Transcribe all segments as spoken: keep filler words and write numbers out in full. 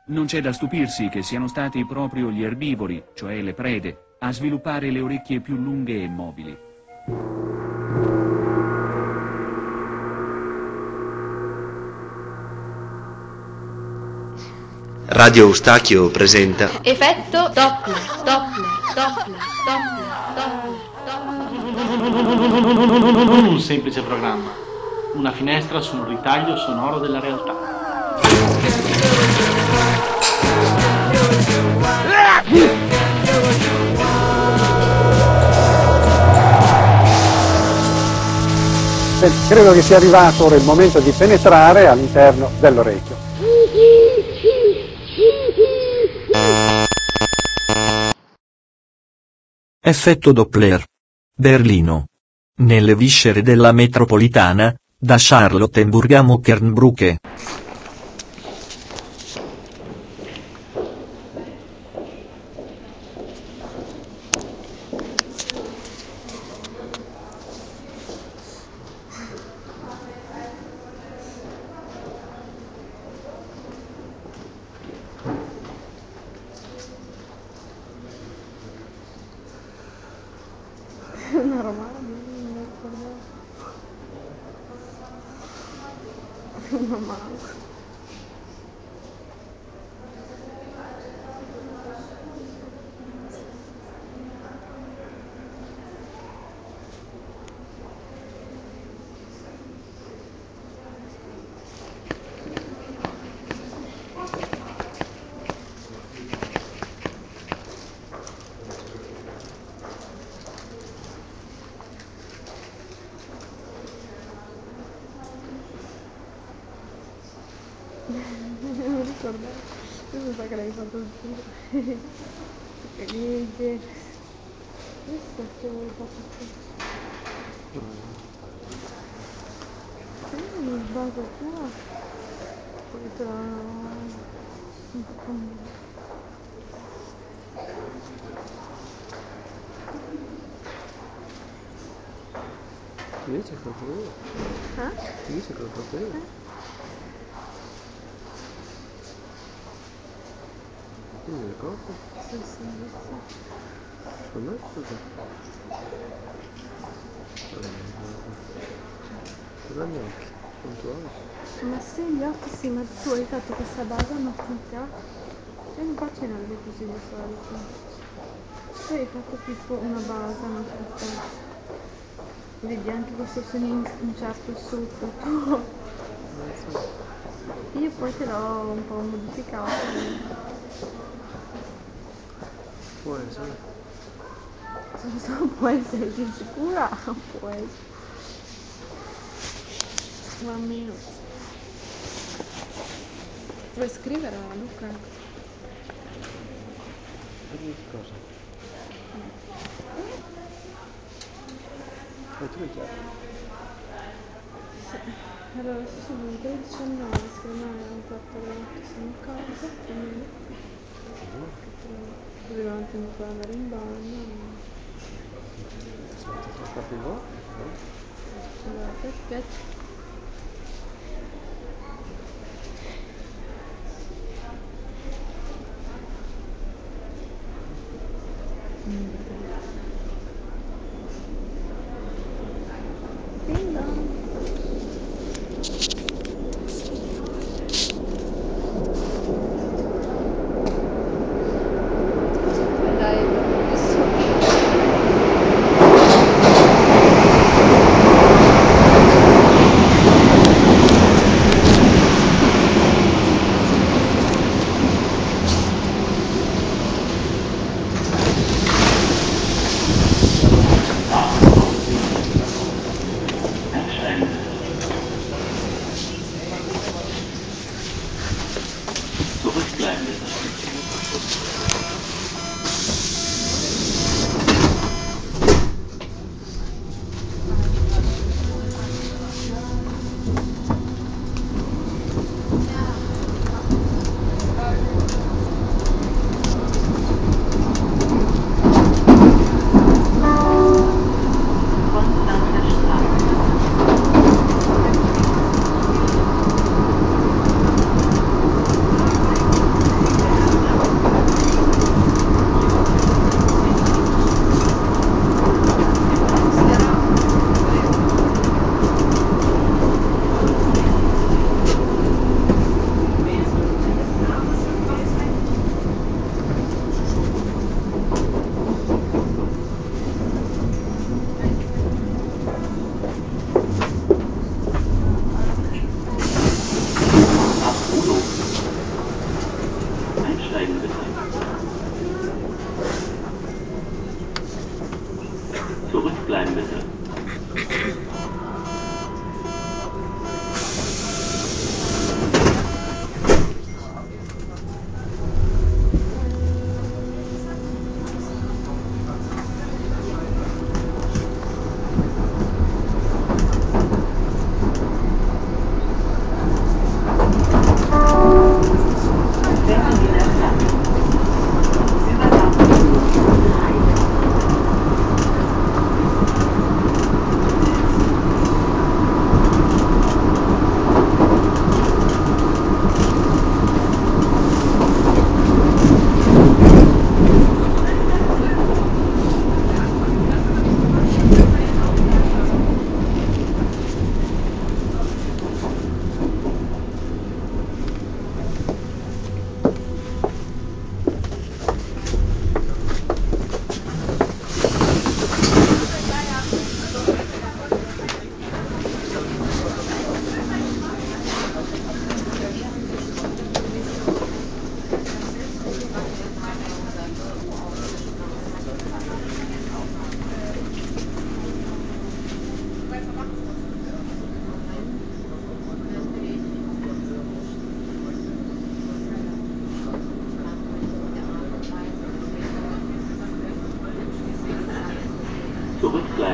Non c'è da stupirsi che siano stati proprio gli erbivori, cioè le prede, a sviluppare le orecchie più lunghe e mobili. Radio Eustachio presenta Effetto Doppler, Doppler, Doppler, Doppler, Doppler. Non un semplice programma, una finestra su un ritaglio sonoro della realtà. Credo che sia arrivato ora il momento di penetrare all'interno dell'orecchio. Effetto Doppler. Berlino. Nelle viscere della metropolitana, da Charlottenburg a Mockernbrücke. Una romana, non mi ricordavo. Una mano. Non mi ricordavo. Questo sa che l'hai fatto tu. Che niente. Questo che avevo fatto tu. Sì, mi sbaglio qua. Poi te la... Invece è colpa mia. Eh? Invece è colpa mia. Eh? Tu mi ricordi? Sì, sì, sì. Per me cosa? Per gli occhi, puntuali. Ma sì, gli occhi sì, ma tu hai fatto questa base matita e non faccio non è così di solito. Tu hai fatto tipo una base matita. Vedi anche questo segno un certo sotto tu. Io poi te l'ho un po' modificato. Può essere. Non può essere, sei sicura? Può essere. Ma mio. Vuoi scrivere a Luca? Per cosa? E tu già? Sì. Allora, adesso sono venute le diciannove, secondo me erano quattro che sono a casa, più o meno. Che dovevamo ancora andare in bagno. Sono tutti fatti in là? Allora, aspetta. Ding dong. Dai, adesso.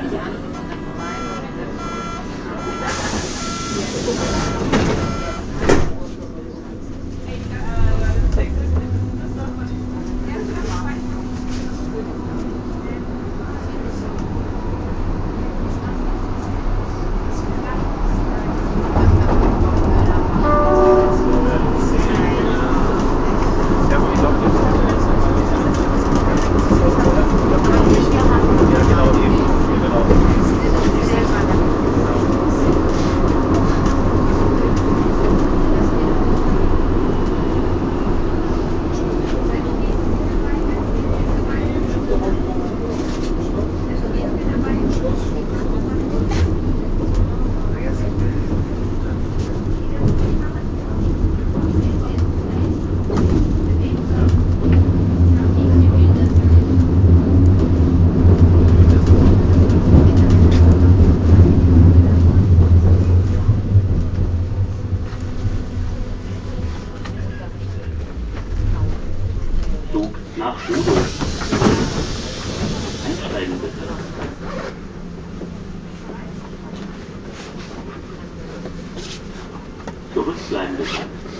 Zurückbleiben bitte.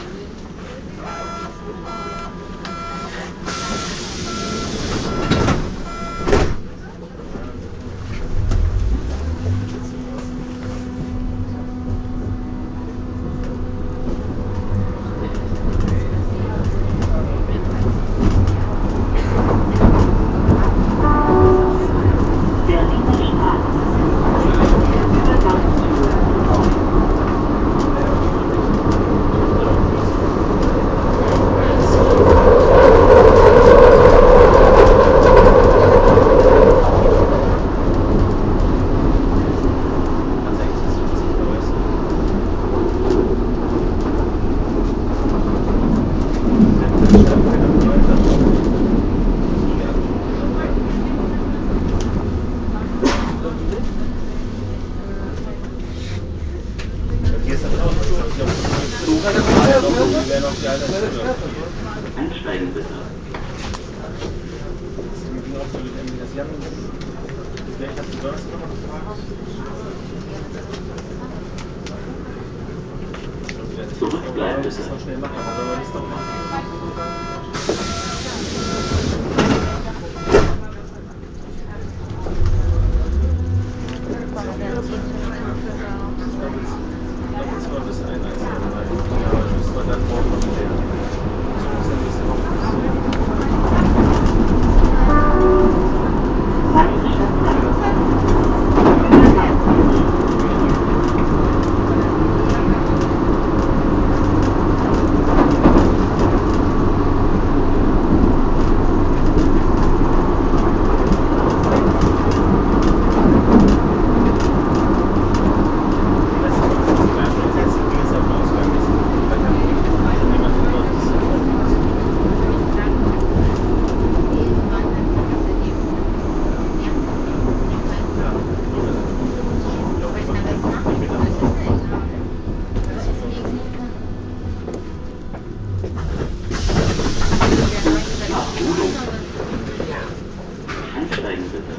Einsteigen bitte. Zurückbleiben bitte. Einsteigen bitte.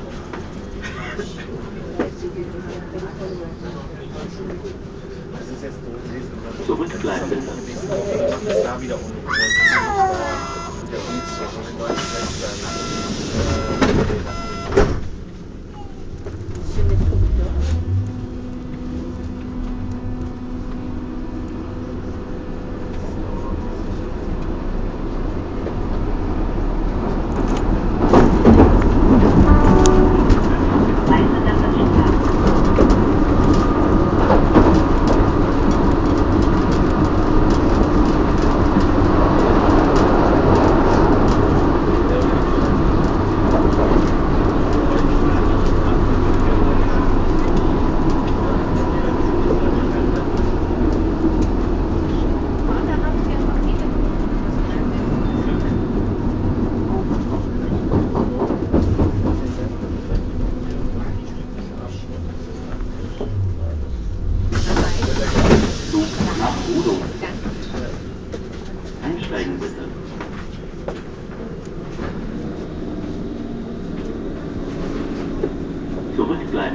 Zurückbleiben bitte.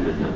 bitte.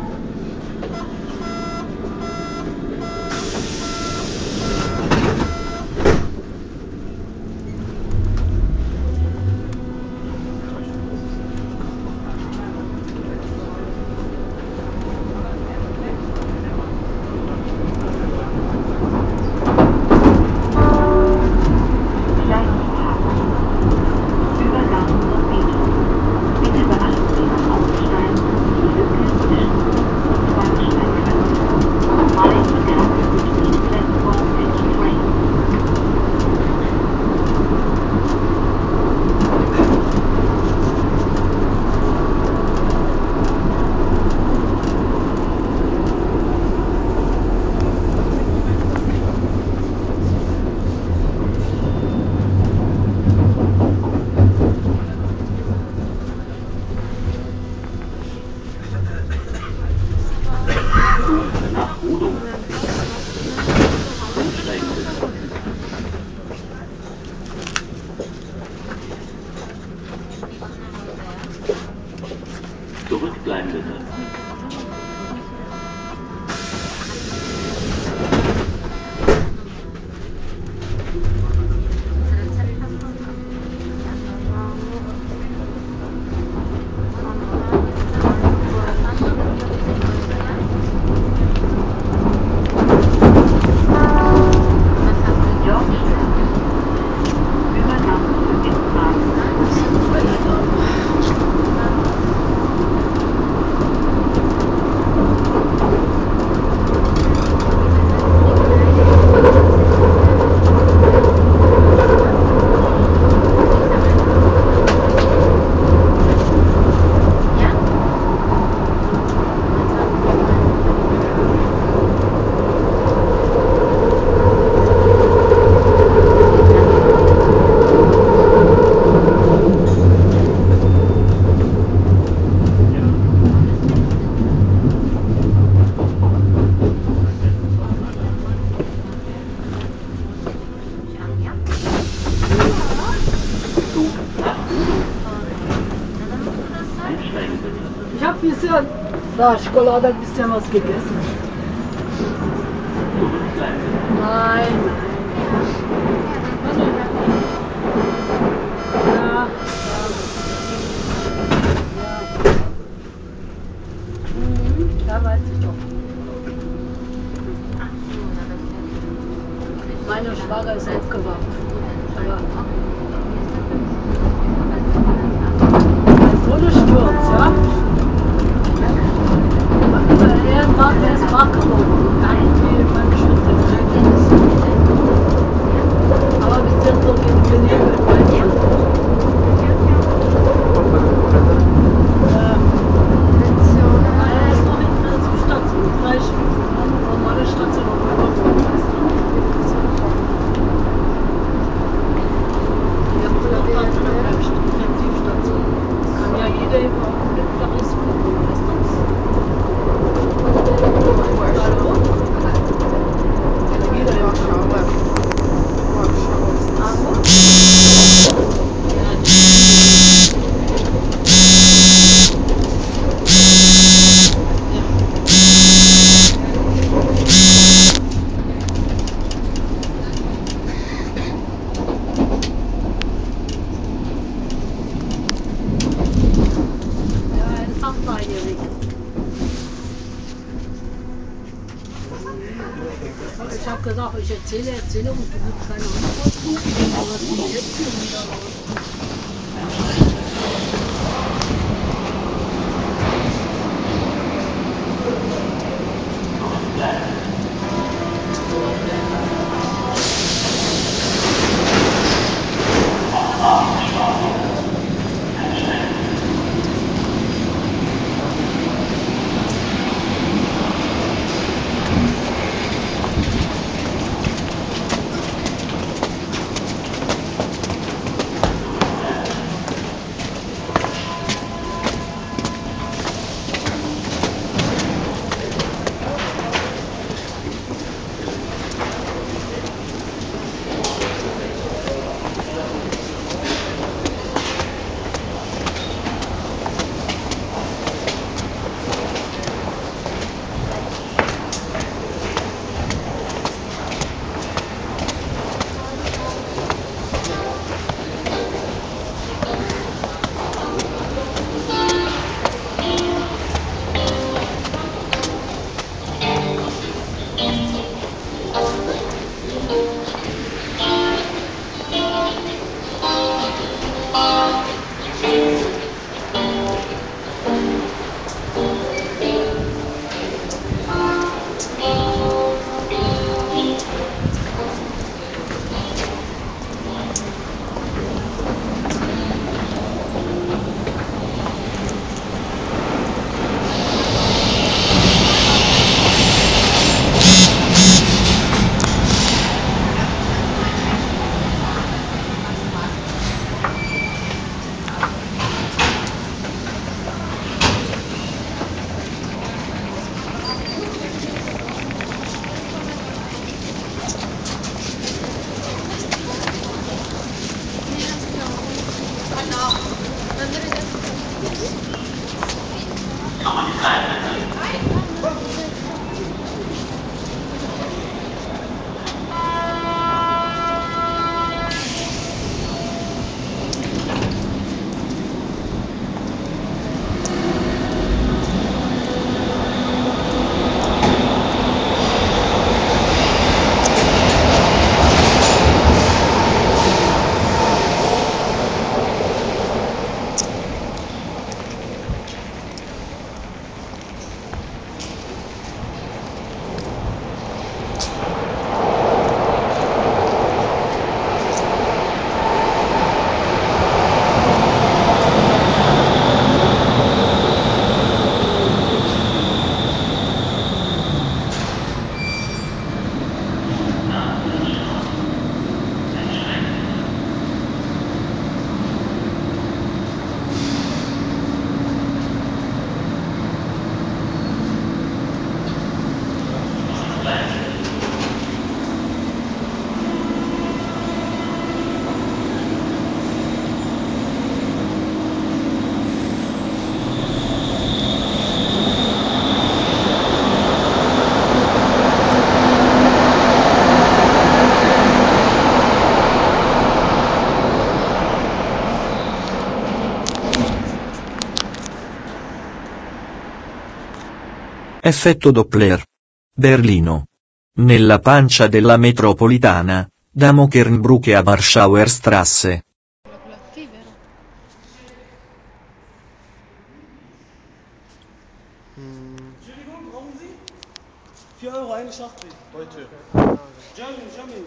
Zurückbleiben bitte. Ich habe bisher na, Schokolade ein bisschen was gegessen. Nein. Ja. Ja, weiß ich doch. Meine Schwager ist aufgewacht. Aber so eine Sturz, ja? Er war, er ist wach geworden. Irgendwie beim Schritte. Aber wir sind so benebelt, weißt du? Ja. Ah, er ist noch in der Station, drei Stunden. Dann normale Station noch überholen, weißt du? Wir haben gesagt, an so einer Intensivstation kann ja jeder im Augenblick da rauskommen, weißt du? Hallo? Ja, jeder im Augenblick. Hallo? Ja, ich habe gesagt, ich erzähle, erzähle und du gibst keine Antworten. Was ist jetzt schon wieder los? Effetto Doppler. Berlino. Nella pancia della metropolitana, da Mockernbrücke a Warschauer Straße. Entschuldigung, brauchen Sie? vier Euro eine Schachtel. Heute. Germany, Germany.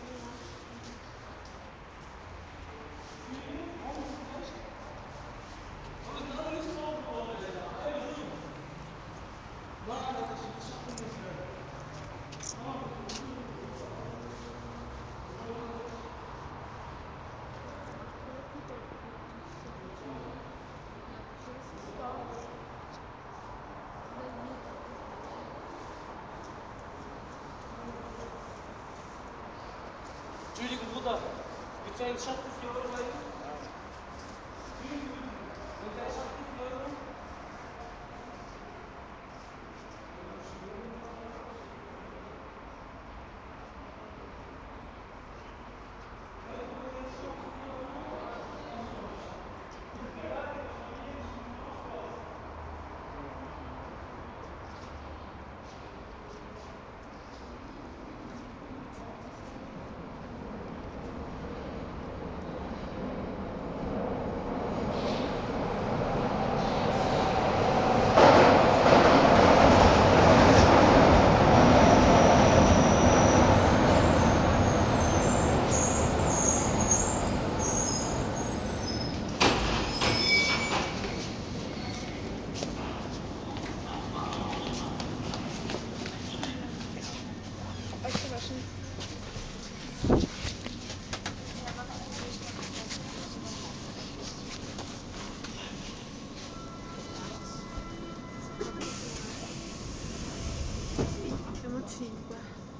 Entschuldigung, Bruder, willst du eine Schachtel vier Euro leihen? Willst du eine Schachtel vier Euro? Siamo cinque.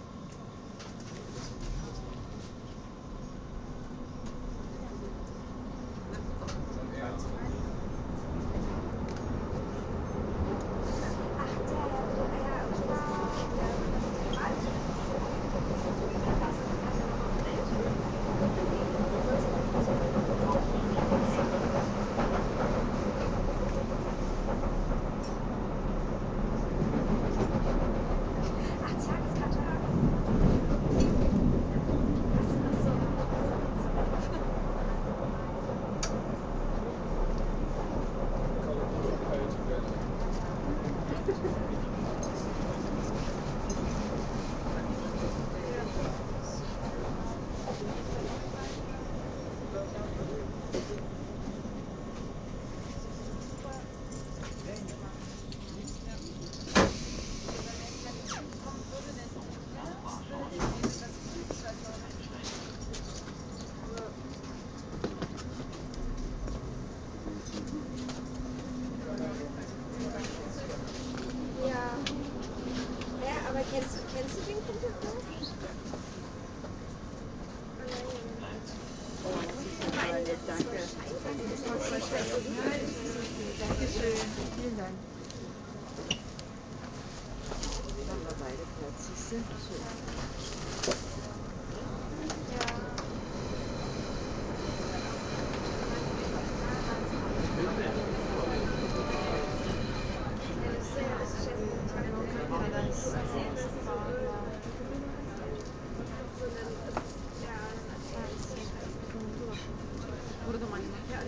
Kennst du, kennst du den Kumpel noch? Danke. Dankeschön. Vielen Dank. Machen wir beide Platz, siehst du? Pure domani mattina.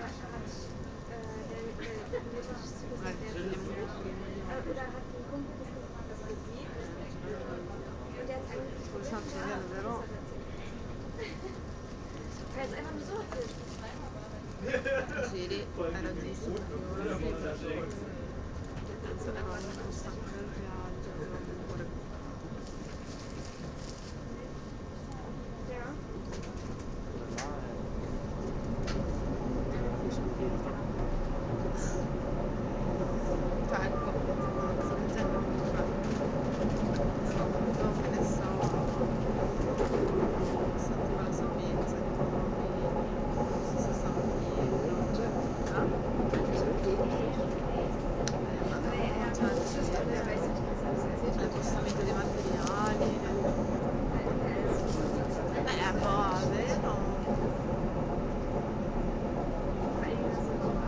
Oder hat ein Kumpel gesagt, das gesehen und der hat eigentlich Possiamo chiedere, vero? er ist einfach nur so erzählt. Sì, era giusto perché ora sì, penso ero molto stanco del viaggio, avevo pure Ja. cioè ecco, una cosa del genere potrebbe soprattutto che ne so sentire la sapienza di poi non so se stanno dietro cioè ah? Eh, ma no, cioè nel senso cioè spostamento di materiali eh boh, vero?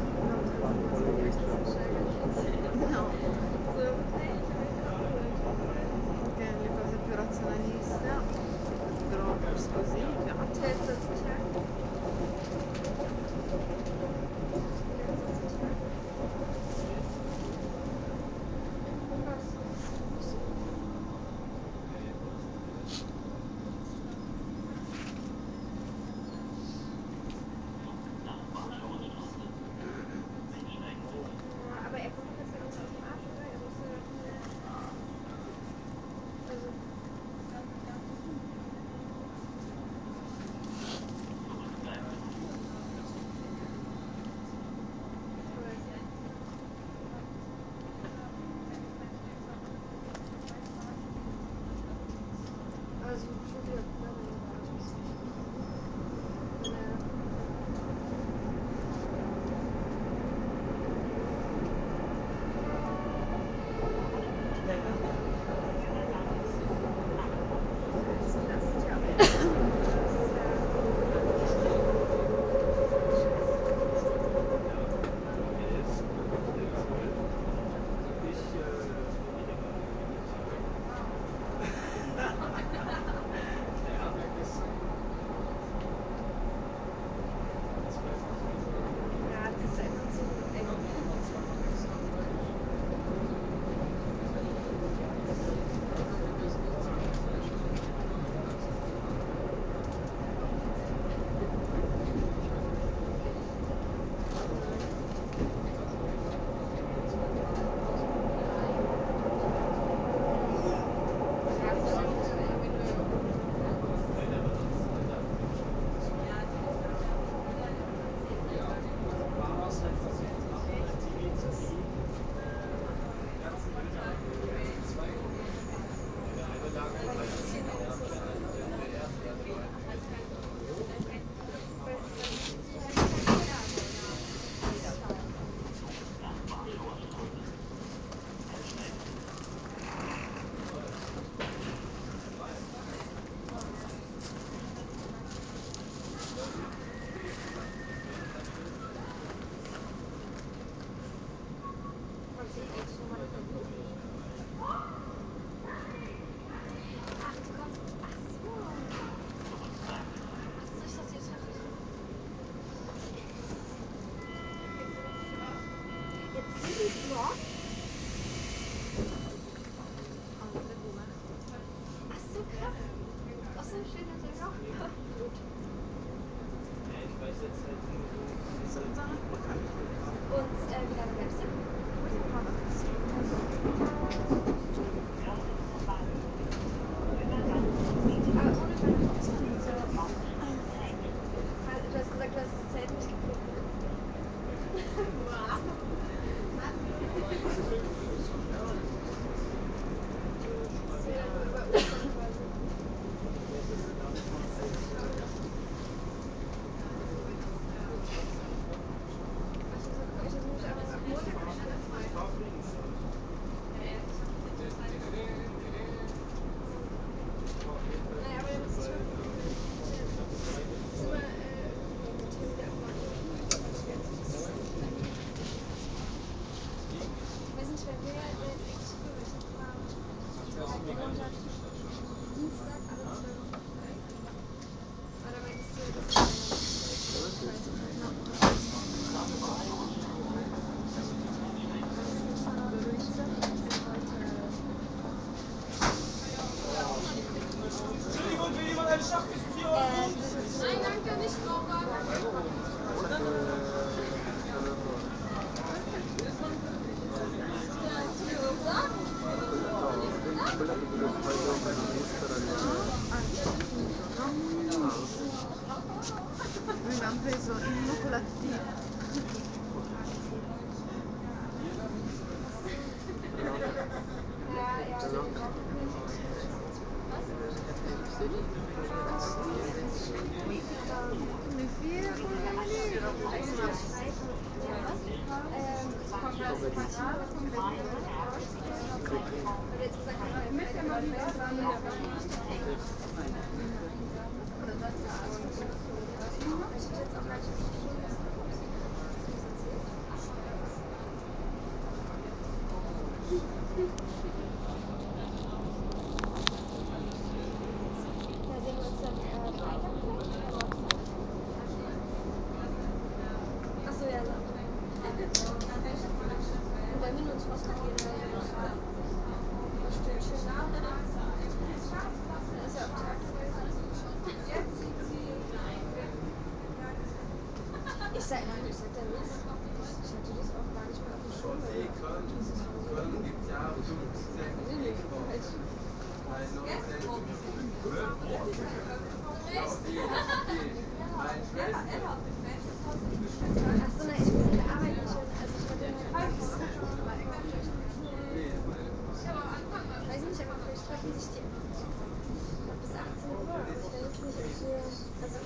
Und äh, wie lange bleibst du? Aber ohne du hast gesagt, du hast das Zelt nicht gefunden. Nein, danke, nicht Raucher. Quella che deve fare dopo la destra Noi abbiamo preso il cioccolatino. Ja, ja, Wie viel vogliamo lì? Achso, ja, und wollen wir nur ins Rostock gehen oder so? Ein Stündchen. Das ist ja auch tagsüber. Ich sag, nein, ich sag da nichts. Ich hatte das auch gar nicht mehr auf dem Schirm. Nee, Köln. Köln gibt es ja auch fünfzehn. Meine Schwester. Achso, nein, ich muss in der Arbeit nicht hören. Also ich hatte eine Weiß nicht, aber vielleicht treffen sich die ab bis achtzehn Uhr. Aber ich weiß jetzt nicht, ob wir. Also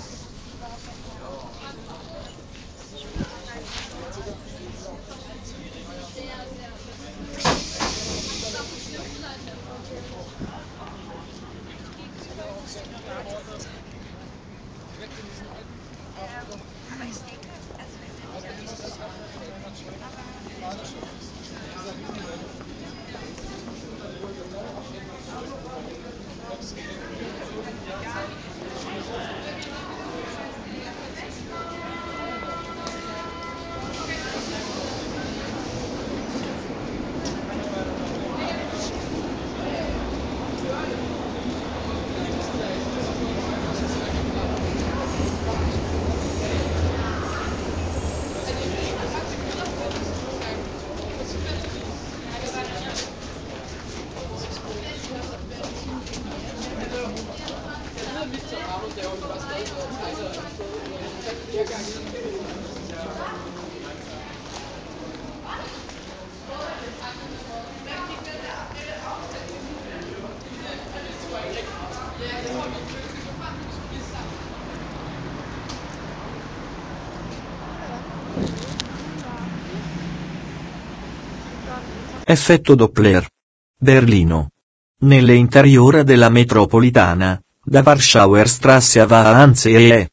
Effetto Doppler. Berlino. Nelle interiora della metropolitana, da Warschauer Straße a Wannsee.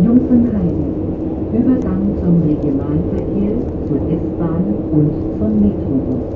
Verbindung von Heide. Übergang zum Regionalverkehr, zur S-Bahn und zum Metrobus.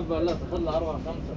منبه ولا تاخذ لها أربعة خمسة.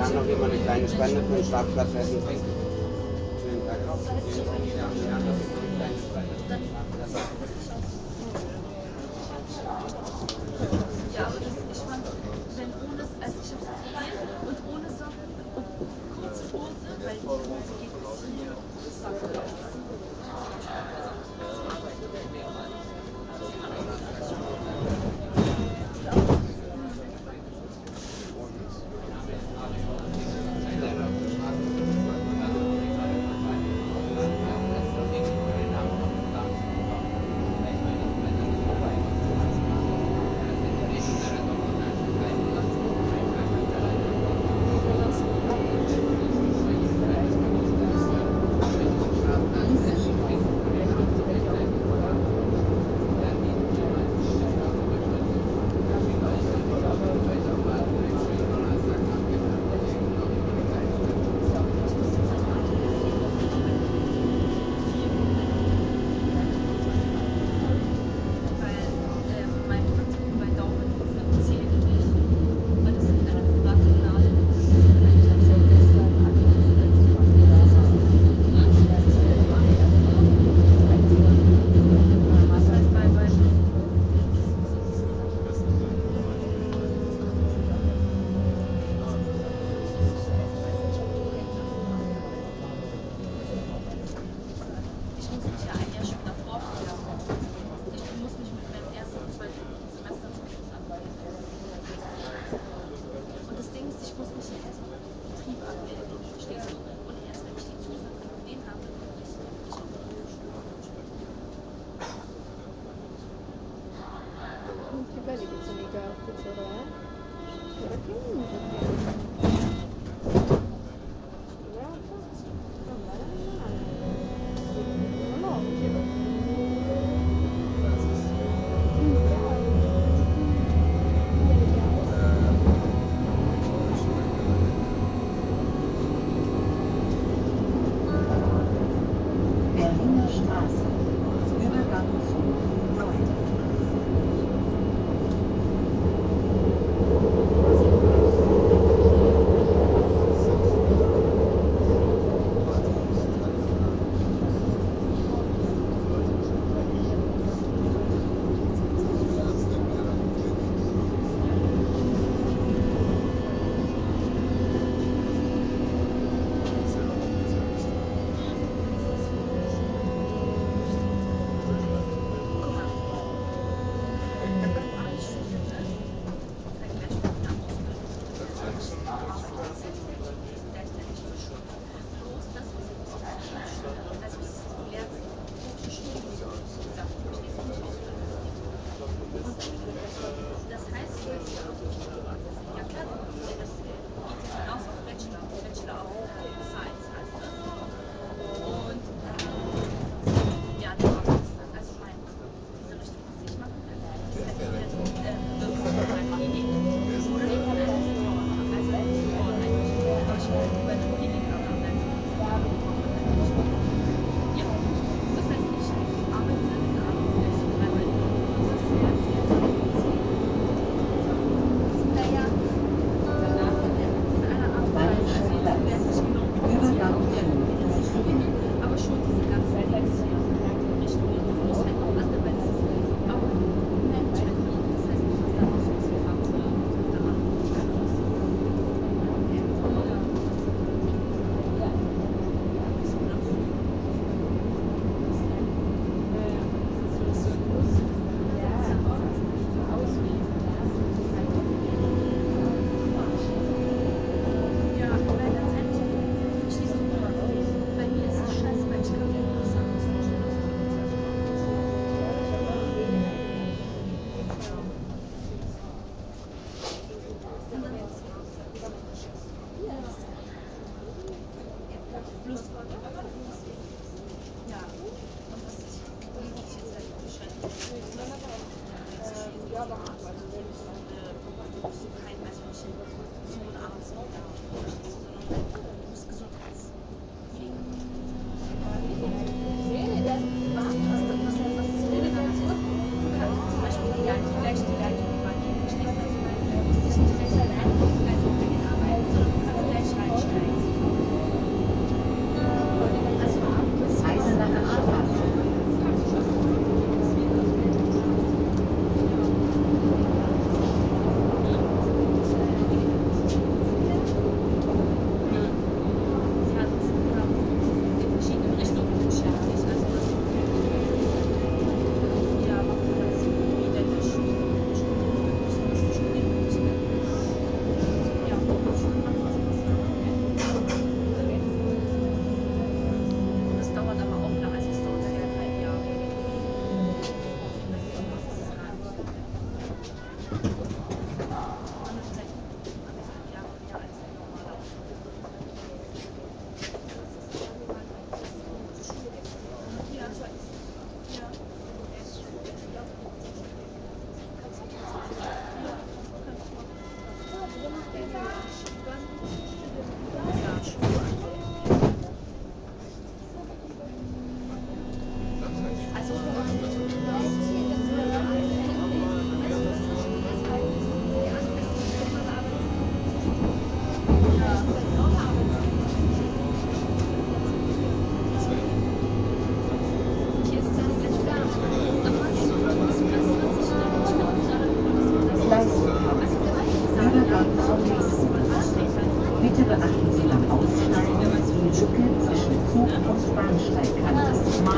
kann noch immer eine kleine Spende für den Startplatz Essen bringen. Vielen Dank. Ja, aber das, ich fand, wenn ohne, also ich hab's gesehen und ohne Socken und kurze Hose, weil die Hose geht bis hier und Socken raus. Berliner Straße. Übergang zum neuen.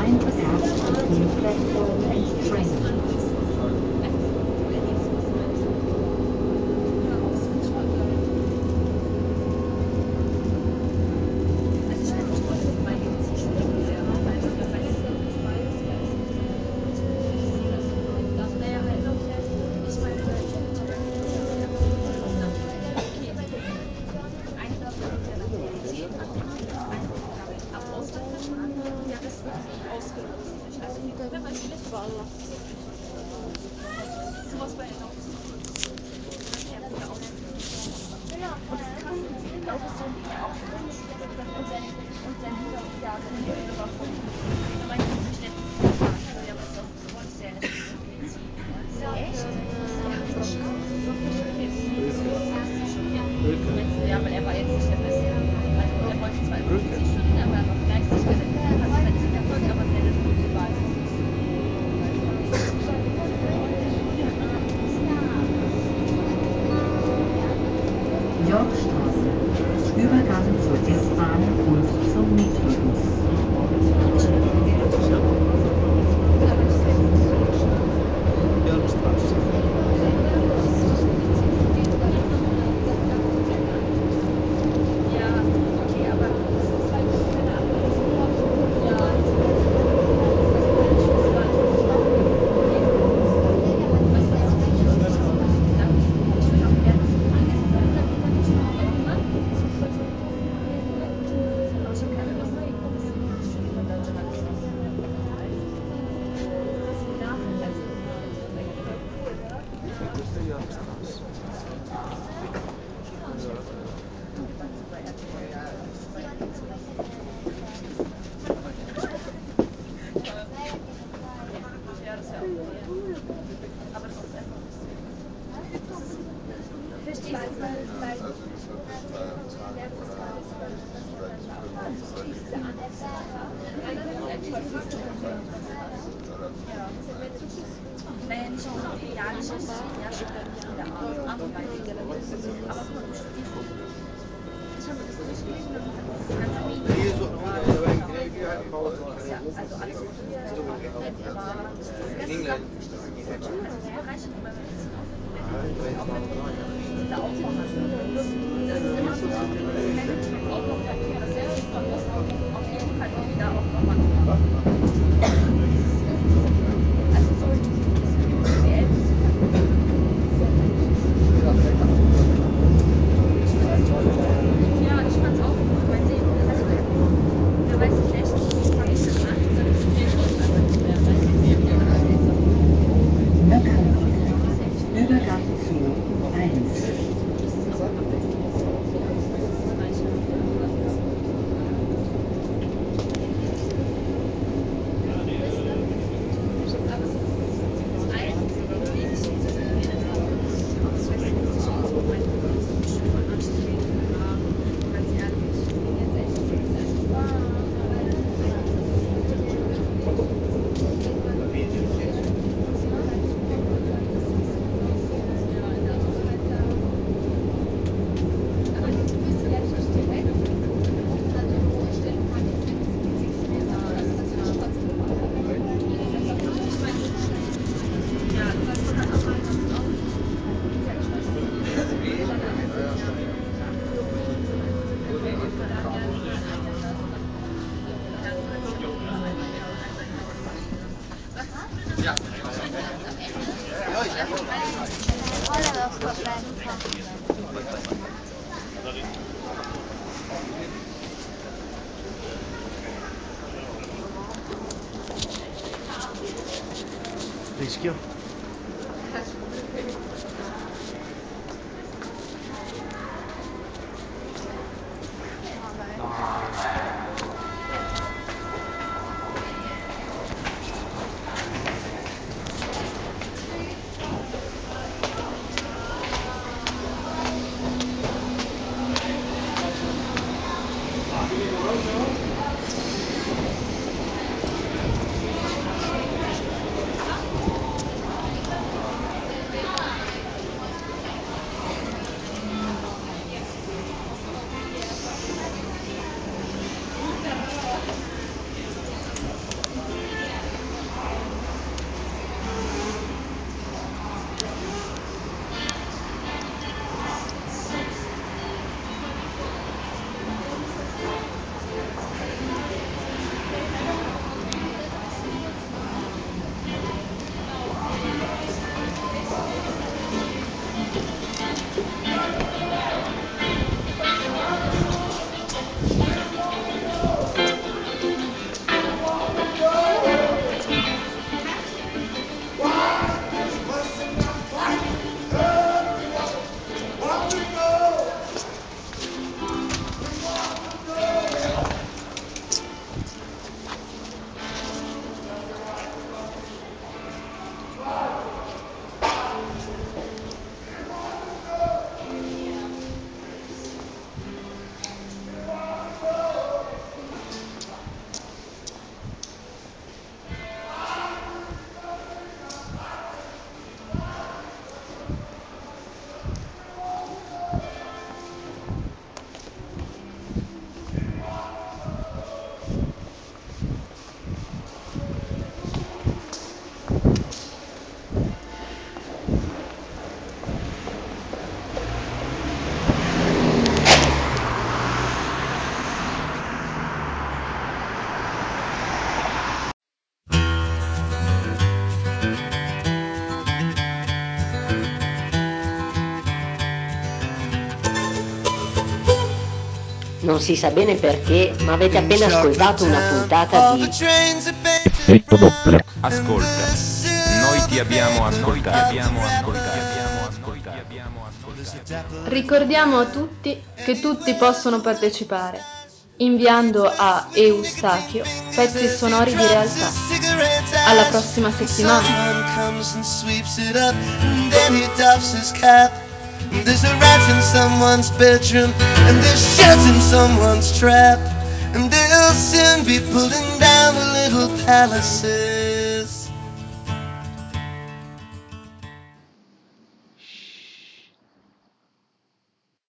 Time for cabs between platform and train. Ja, weil er war jetzt nicht der Beste. Also er wollte zwar fünfzig Stunden, aber er war fleißig. Also er hat zwar nicht Erfolg, aber seine Note war Yorkstraße. Übergang zur S-Bahn und zum Metrobus. Naja, nicht so idealisches, ja, schon in der Art und Weise. Aber ich habe das durchgelesen und das ist ganz wenig. Ja, also alles aber in England erreichen, aber wenn es dieser Aufbau hat. Das ist immer so Management auch noch Papier, das heißt, man muss auf jeden Fall wieder auch nochmal also so B L ja, ich fand's auch gut, weil sie, also wer weiß, vielleicht fange ich das an, dann studiere ich das einfach nicht mehr, weil Übergang zu eins. Rischio. non si sa bene perché, ma avete appena ascoltato una puntata di Effetto doppio. Ascolta. Noi ti abbiamo ascoltato. Abbiamo ascoltato. Abbiamo ascoltato. Abbiamo ascoltato. Ricordiamo a tutti che tutti possono partecipare, inviando a Eustachio pezzi sonori di realtà. Alla prossima settimana. There's a rat in someone's bedroom, and there's shit in someone's trap, and they'll soon be pulling down the little palaces.